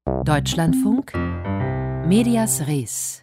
Deutschlandfunk Medias Res.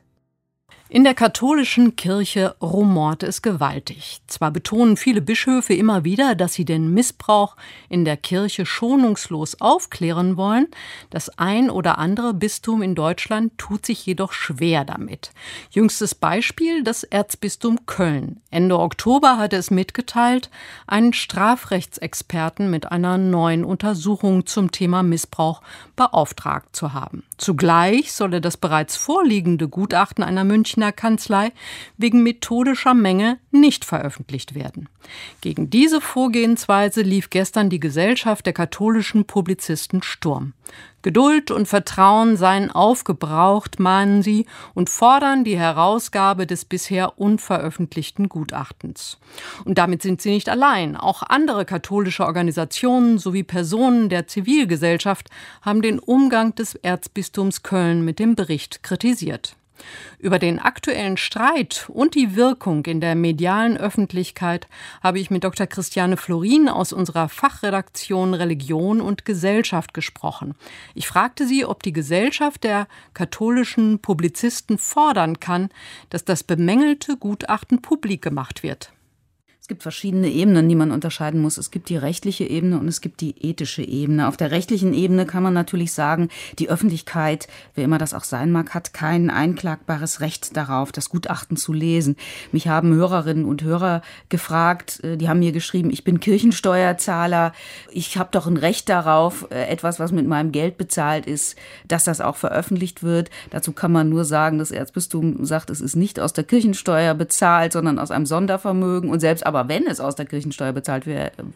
In der katholischen Kirche rumort es gewaltig. Zwar betonen viele Bischöfe immer wieder, dass sie den Missbrauch in der Kirche schonungslos aufklären wollen. Das ein oder andere Bistum in Deutschland tut sich jedoch schwer damit. Jüngstes Beispiel das Erzbistum Köln. Ende Oktober hatte es mitgeteilt, einen Strafrechtsexperten mit einer neuen Untersuchung zum Thema Missbrauch beauftragt zu haben. Zugleich solle das bereits vorliegende Gutachten einer Münchner Kanzlei wegen methodischer Mängel nicht veröffentlicht werden. Gegen diese Vorgehensweise lief gestern die Gesellschaft der katholischen Publizisten Sturm. Geduld und Vertrauen seien aufgebraucht, mahnen sie, und fordern die Herausgabe des bisher unveröffentlichten Gutachtens. Und damit sind sie nicht allein. Auch andere katholische Organisationen sowie Personen der Zivilgesellschaft haben den Umgang des Erzbistums Köln mit dem Bericht kritisiert. Über den aktuellen Streit und die Wirkung in der medialen Öffentlichkeit habe ich mit Dr. Christiane Florin aus unserer Fachredaktion Religion und Gesellschaft gesprochen. Ich fragte sie, ob die Gesellschaft der katholischen Publizisten fordern kann, dass das bemängelte Gutachten publik gemacht wird. Es gibt verschiedene Ebenen, die man unterscheiden muss. Es gibt die rechtliche Ebene und es gibt die ethische Ebene. Auf der rechtlichen Ebene kann man natürlich sagen, die Öffentlichkeit, wer immer das auch sein mag, hat kein einklagbares Recht darauf, das Gutachten zu lesen. Mich haben Hörerinnen und Hörer gefragt, die haben mir geschrieben, ich bin Kirchensteuerzahler, ich habe doch ein Recht darauf, etwas, was mit meinem Geld bezahlt ist, dass das auch veröffentlicht wird. Dazu kann man nur sagen, das Erzbistum sagt, es ist nicht aus der Kirchensteuer bezahlt, sondern aus einem Sondervermögen, und selbst aber wenn es aus der Kirchensteuer bezahlt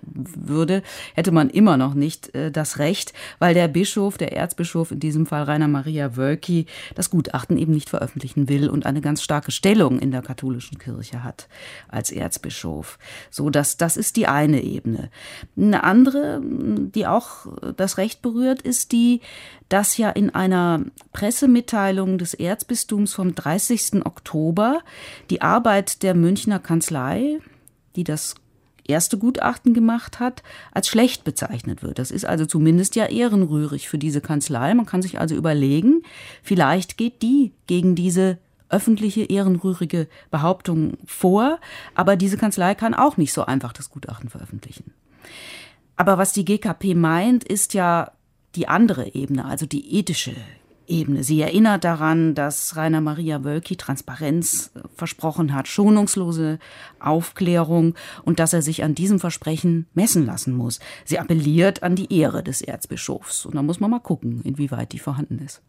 würde, hätte man immer noch nicht das Recht, weil der Bischof, der Erzbischof, in diesem Fall Rainer Maria Wölki, das Gutachten eben nicht veröffentlichen will und eine ganz starke Stellung in der katholischen Kirche hat als Erzbischof. So, das ist die eine Ebene. Eine andere, die auch das Recht berührt, ist die, dass ja in einer Pressemitteilung des Erzbistums vom 30. Oktober die Arbeit der Münchner Kanzlei, die das erste Gutachten gemacht hat, als schlecht bezeichnet wird. Das ist also zumindest ja ehrenrührig für diese Kanzlei. Man kann sich also überlegen, vielleicht geht die gegen diese öffentliche, ehrenrührige Behauptung vor, aber diese Kanzlei kann auch nicht so einfach das Gutachten veröffentlichen. Aber was die GKP meint, ist ja die andere Ebene, also die ethische Ebene. Sie erinnert daran, dass Rainer Maria Wölki Transparenz versprochen hat, schonungslose Aufklärung, und dass er sich an diesem Versprechen messen lassen muss. Sie appelliert an die Ehre des Erzbischofs. Und da muss man mal gucken, inwieweit die vorhanden ist.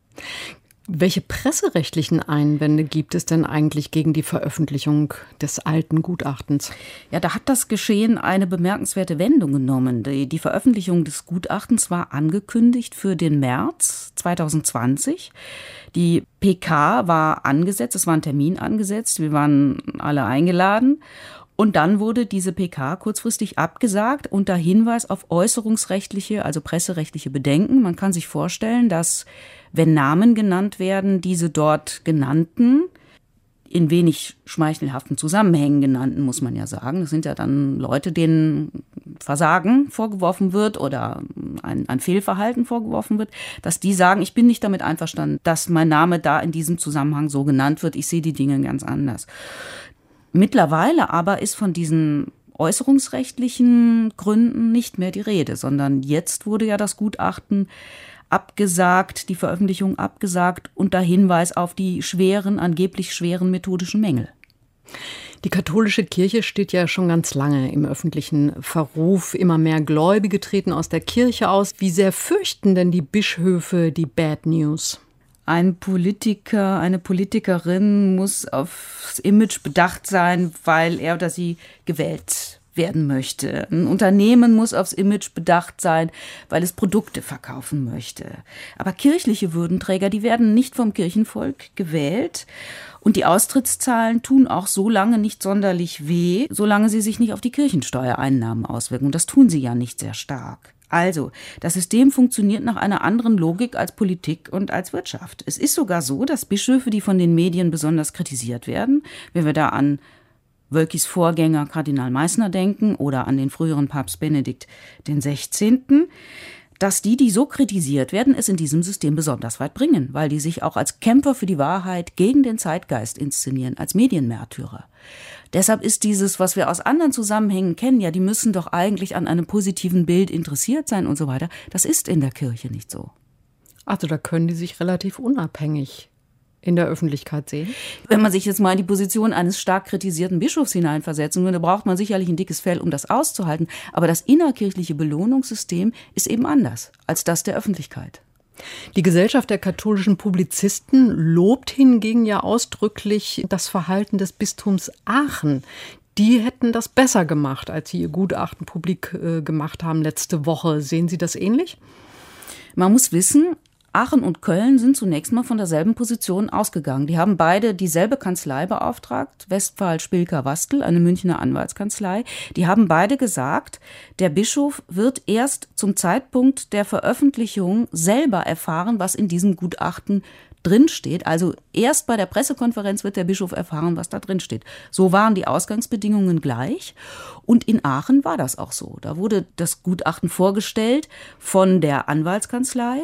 Welche presserechtlichen Einwände gibt es denn eigentlich gegen die Veröffentlichung des alten Gutachtens? Ja, da hat das Geschehen eine bemerkenswerte Wendung genommen. Die Veröffentlichung des Gutachtens war angekündigt für den März 2020. Die PK war angesetzt, es war ein Termin angesetzt, wir waren alle eingeladen. Und dann wurde diese PK kurzfristig abgesagt unter Hinweis auf äußerungsrechtliche, also presserechtliche Bedenken. Man kann sich vorstellen, dass, wenn Namen genannt werden, diese dort genannten, in wenig schmeichelhaften Zusammenhängen genannten, muss man ja sagen. Das sind ja dann Leute, denen Versagen vorgeworfen wird oder ein Fehlverhalten vorgeworfen wird, dass die sagen, ich bin nicht damit einverstanden, dass mein Name da in diesem Zusammenhang so genannt wird. Ich sehe die Dinge ganz anders. Mittlerweile aber ist von diesen äußerungsrechtlichen Gründen nicht mehr die Rede, sondern jetzt wurde ja das Gutachten abgesagt, die Veröffentlichung abgesagt unter Hinweis auf die angeblich schweren methodischen Mängel. Die katholische Kirche steht ja schon ganz lange im öffentlichen Verruf. Immer mehr Gläubige treten aus der Kirche aus. Wie sehr fürchten denn die Bischöfe die Bad News? Ein Politiker, eine Politikerin muss aufs Image bedacht sein, weil er oder sie gewählt werden möchte. Ein Unternehmen muss aufs Image bedacht sein, weil es Produkte verkaufen möchte. Aber kirchliche Würdenträger, die werden nicht vom Kirchenvolk gewählt. Und die Austrittszahlen tun auch so lange nicht sonderlich weh, solange sie sich nicht auf die Kirchensteuereinnahmen auswirken. Und das tun sie ja nicht sehr stark. Also, das System funktioniert nach einer anderen Logik als Politik und als Wirtschaft. Es ist sogar so, dass Bischöfe, die von den Medien besonders kritisiert werden, wenn wir da an Wölkis Vorgänger Kardinal Meissner denken oder an den früheren Papst Benedikt XVI., dass die so kritisiert werden, es in diesem System besonders weit bringen, weil die sich auch als Kämpfer für die Wahrheit gegen den Zeitgeist inszenieren, als Medienmärtyrer. Deshalb ist dieses, was wir aus anderen Zusammenhängen kennen, ja, die müssen doch eigentlich an einem positiven Bild interessiert sein und so weiter. Das ist in der Kirche nicht so. Also da können die sich relativ unabhängig in der Öffentlichkeit sehen? Wenn man sich jetzt mal in die Position eines stark kritisierten Bischofs hineinversetzen würde, braucht man sicherlich ein dickes Fell, um das auszuhalten. Aber das innerkirchliche Belohnungssystem ist eben anders als das der Öffentlichkeit. Die Gesellschaft der katholischen Publizisten lobt hingegen ja ausdrücklich das Verhalten des Bistums Aachen. Die hätten das besser gemacht, als sie ihr Gutachten publik gemacht haben letzte Woche. Sehen Sie das ähnlich? Man muss wissen, Aachen und Köln sind zunächst mal von derselben Position ausgegangen. Die haben beide dieselbe Kanzlei beauftragt, Westphal Spilker-Wastel, eine Münchner Anwaltskanzlei. Die haben beide gesagt, der Bischof wird erst zum Zeitpunkt der Veröffentlichung selber erfahren, was in diesem Gutachten drinsteht. Also erst bei der Pressekonferenz wird der Bischof erfahren, was da drinsteht. So waren die Ausgangsbedingungen gleich. Und in Aachen war das auch so. Da wurde das Gutachten vorgestellt von der Anwaltskanzlei.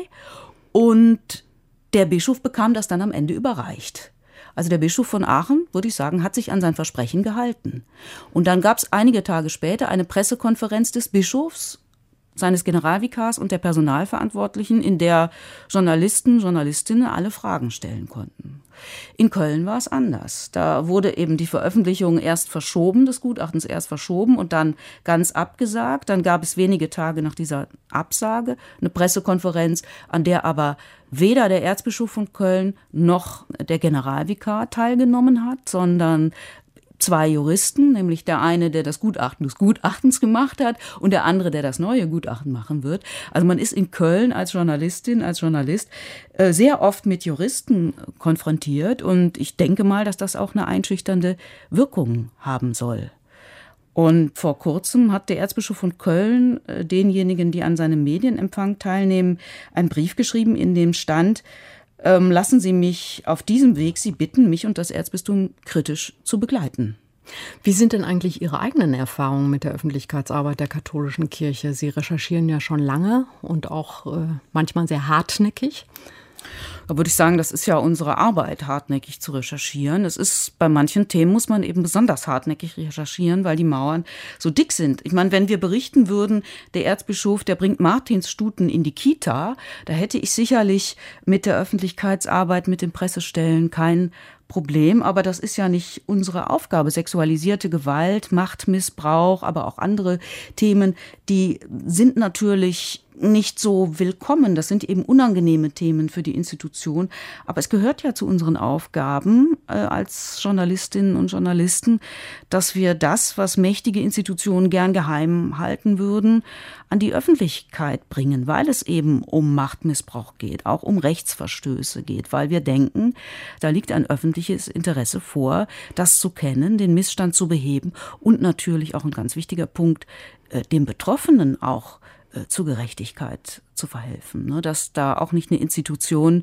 Und der Bischof bekam das dann am Ende überreicht. Also der Bischof von Aachen, würde ich sagen, hat sich an sein Versprechen gehalten. Und dann gab es einige Tage später eine Pressekonferenz des Bischofs, seines Generalvikars und der Personalverantwortlichen, in der Journalisten, Journalistinnen alle Fragen stellen konnten. In Köln war es anders. Da wurde eben die Veröffentlichung erst verschoben, des Gutachtens erst verschoben und dann ganz abgesagt. Dann gab es wenige Tage nach dieser Absage eine Pressekonferenz, an der aber weder der Erzbischof von Köln noch der Generalvikar teilgenommen hat, sondern zwei Juristen, nämlich der eine, der das Gutachten des Gutachtens gemacht hat und der andere, der das neue Gutachten machen wird. Also man ist in Köln als Journalistin, als Journalist sehr oft mit Juristen konfrontiert und ich denke mal, dass das auch eine einschüchternde Wirkung haben soll. Und vor kurzem hat der Erzbischof von Köln denjenigen, die an seinem Medienempfang teilnehmen, einen Brief geschrieben, in dem stand: Lassen Sie mich auf diesem Weg Sie bitten, mich und das Erzbistum kritisch zu begleiten. Wie sind denn eigentlich Ihre eigenen Erfahrungen mit der Öffentlichkeitsarbeit der katholischen Kirche? Sie recherchieren ja schon lange und auch manchmal sehr hartnäckig. Da würde ich sagen, das ist ja unsere Arbeit, hartnäckig zu recherchieren. Es ist, bei manchen Themen muss man eben besonders hartnäckig recherchieren, weil die Mauern so dick sind. Ich meine, wenn wir berichten würden, der Erzbischof, der bringt Martinsstuten in die Kita, da hätte ich sicherlich mit der Öffentlichkeitsarbeit, mit den Pressestellen kein Problem, aber das ist ja nicht unsere Aufgabe. Sexualisierte Gewalt, Machtmissbrauch, aber auch andere Themen, die sind natürlich nicht so willkommen. Das sind eben unangenehme Themen für die Institution. Aber es gehört ja zu unseren Aufgaben als Journalistinnen und Journalisten, dass wir das, was mächtige Institutionen gern geheim halten würden, an die Öffentlichkeit bringen, weil es eben um Machtmissbrauch geht, auch um Rechtsverstöße geht, weil wir denken, da liegt ein öffentliches Interesse vor, das zu kennen, den Missstand zu beheben und natürlich auch ein ganz wichtiger Punkt, dem Betroffenen auch zur Gerechtigkeit zu verhelfen, dass da auch nicht eine Institution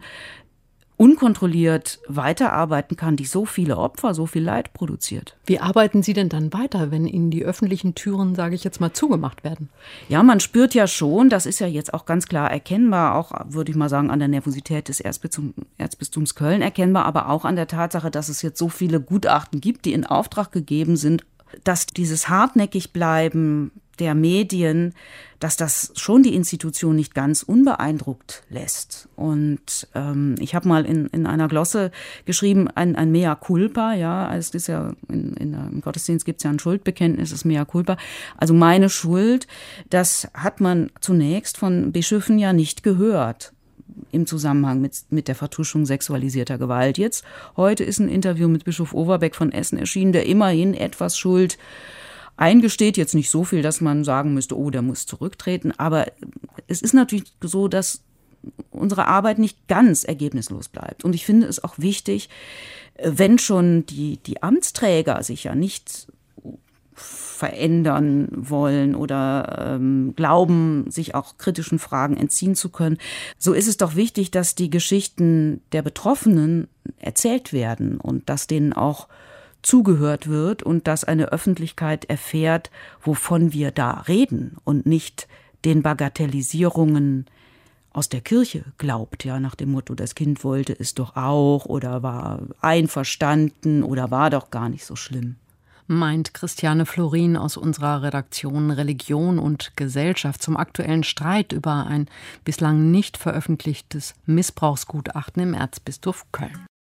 unkontrolliert weiterarbeiten kann, die so viele Opfer, so viel Leid produziert. Wie arbeiten Sie denn dann weiter, wenn Ihnen die öffentlichen Türen, sage ich jetzt mal, zugemacht werden? Ja, man spürt ja schon, das ist ja jetzt auch ganz klar erkennbar, auch, würde ich mal sagen, an der Nervosität des Erzbistums Köln erkennbar, aber auch an der Tatsache, dass es jetzt so viele Gutachten gibt, die in Auftrag gegeben sind, dass dieses hartnäckig bleiben der Medien, dass das schon die Institution nicht ganz unbeeindruckt lässt. Und ich habe mal in einer Glosse geschrieben, ein Mea culpa, ja, es ist ja im Gottesdienst gibt es ja ein Schuldbekenntnis, das Mea culpa. Also meine Schuld, das hat man zunächst von Bischöfen ja nicht gehört im Zusammenhang mit der Vertuschung sexualisierter Gewalt. Jetzt, heute ist ein Interview mit Bischof Overbeck von Essen erschienen, der immerhin etwas Schuld eingesteht, jetzt nicht so viel, dass man sagen müsste, oh, der muss zurücktreten, aber es ist natürlich so, dass unsere Arbeit nicht ganz ergebnislos bleibt. Und ich finde es auch wichtig, wenn schon die Amtsträger sich ja nicht verändern wollen oder glauben, sich auch kritischen Fragen entziehen zu können, so ist es doch wichtig, dass die Geschichten der Betroffenen erzählt werden und dass denen auch zugehört wird und dass eine Öffentlichkeit erfährt, wovon wir da reden und nicht den Bagatellisierungen aus der Kirche glaubt, ja, nach dem Motto, das Kind wollte es doch auch oder war einverstanden oder war doch gar nicht so schlimm. Meint Christiane Florin aus unserer Redaktion Religion und Gesellschaft zum aktuellen Streit über ein bislang nicht veröffentlichtes Missbrauchsgutachten im Erzbistum Köln.